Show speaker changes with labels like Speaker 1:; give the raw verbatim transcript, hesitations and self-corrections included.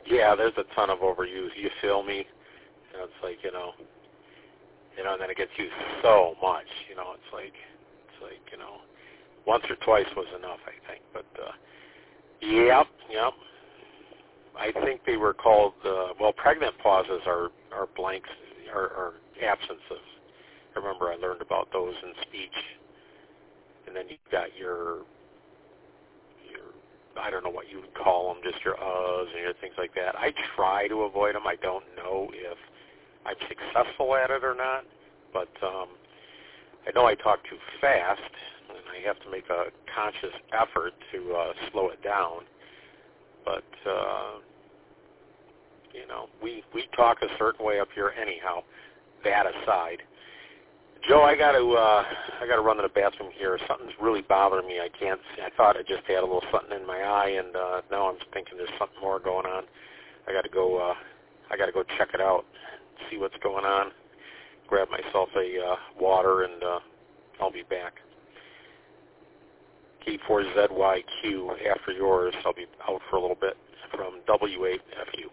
Speaker 1: Yeah, there's a ton of overuse. You feel me? You know, it's like, you know, you know, and then it gets used so much. You know, it's like, it's like, you know, once or twice was enough, I think. But, uh, yep, yep. I think they were called, uh, well, pregnant pauses are, are blanks, are, are absences. I remember I learned about those in speech. And then you've got your, your, I don't know what you would call them, just your uhs and your things like that. I try to avoid them. I don't know if I'm successful at it or not, but um, I know I talk too fast, and I have to make a conscious effort to uh, slow it down. But uh, you know, we we talk a certain way up here anyhow. That aside, Joe, I got to uh, I got to run to the bathroom here. Something's really bothering me. I can't. I thought I just had a little something in my eye, and uh, now I'm thinking there's something more going on. I got to go. Uh, I got to go check it out, see what's going on. Grab myself a uh, water, and uh, I'll be back. K four Z Y Q after yours. I'll be out for a little bit from W eight F U.